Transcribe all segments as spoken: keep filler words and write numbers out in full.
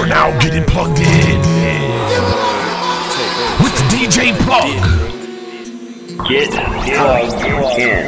You're now getting plugged in with the D J Plug. Get plugged in.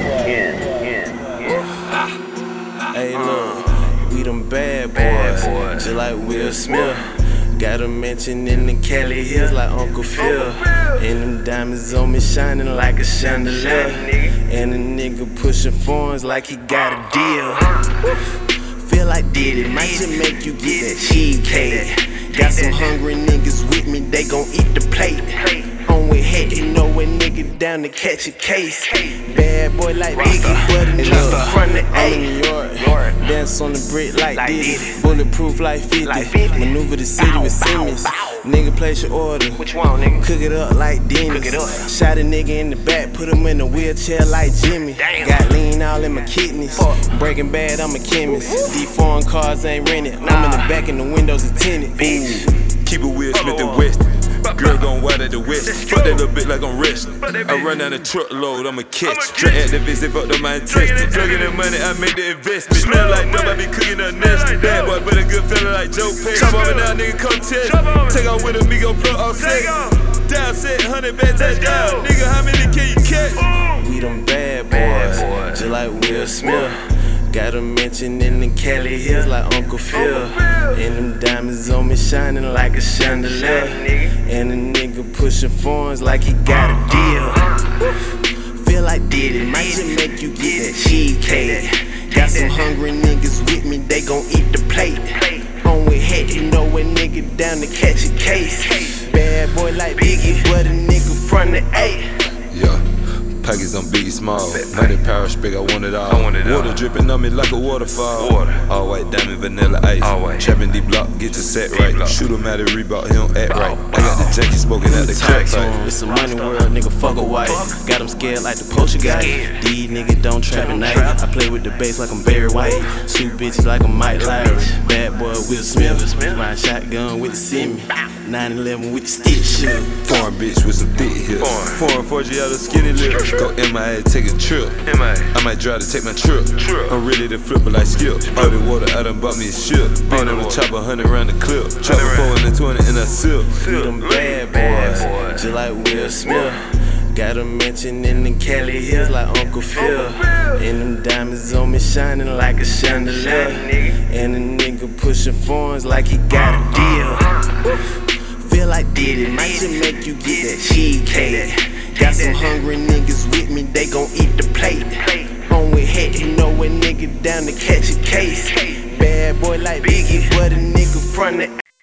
Hey, look, we them bad boys, just like Will Smith. Got a mansion in the Cali Hills like Uncle Phil. And them diamonds on me shining like a chandelier. And a nigga pushing phones like he got a deal. Feel like did it, might just make you get that cheesecake. Got some hungry niggas with me, they gon' eat the plate. On with head, you know a nigga down to catch a case. Bad boy like Biggie, but in the front of I'm in New York. Dance on the brick like this. Bulletproof like fifty. Maneuver the city with Simmons. Nigga place your order. Which one, nigga? Cook it up like Dennis. Shot a nigga in the back, put him in a wheelchair like Jimmy. Got lean all in my kidneys. Breaking Bad, I'm a chemist. These foreign cars ain't rented. I'm in the back and the windows are tinted. Keep it Will Smith and West. Girl gon' wild at the west. Fuck that little bit like I'm wrestling. I run down the truckload, I'ma catch. Drug activists, they fucked up my intestines. Plugging the money, I made the investment. Smell like dope, I be cooking up nasty. Bad boy, but a good fella like Joe Pesci. Chop over now, nigga, come test. Take off with a Migo plug off set. Down set, hundred bad touch down. Nigga, how many can you catch? We them bad boys, just like Will Smith. Got a mansion in the Cali Hills like Uncle Phil. And them diamonds on me shining like a chandelier. And a nigga pushing phones like he got a deal. Feel like did it, might just make you get that cheesecake. Got some hungry niggas with me, they gon' eat the plate. On with head, you know a nigga down to catch a case. Bad boy like Biggie, but a nigga front of eight. Yeah. Package on Biggie Small. Money, power, spig, I want it all. I want it Water all. dripping on me like a waterfall. Water. All white diamond, vanilla ice. All white. Trapping D block, get your set right. D-block. Shoot him out of Reebok, he don't act Bow, right. I got the janky smoking at the crack fight. It's a money world, nigga, fuck a wife. Got them scared like the poacher guy. These niggas don't trap at night. I play with the bass like I'm Barry White. Two bitches like I'm Mike Lowry. Bad boy Will Smith. Ride shotgun with the semi. nine eleven with the stick shit. Foreign bitch with some thick hips. Foreign four G out of skinny lips. Go M I A, take a trip. I might drive to take my trip. I'm ready to flip it like Skip. All the water, I done bought me a ship. Been on the chopper, hundred round the clip. Chopper four and the twenty and I sip. We them bad boys, just like Will Smith. Got a mansion in the Cali Hills like Uncle Phil. And them diamonds on me shining like a chandelier. And a nigga pushing phones like he got a deal. Feel like did it, might just make you get that cheesecake. Got some hungry niggas with me, they gon' eat the plate. On with head, you know a nigga down to catch a case. Bad boy like Biggie, but a nigga front of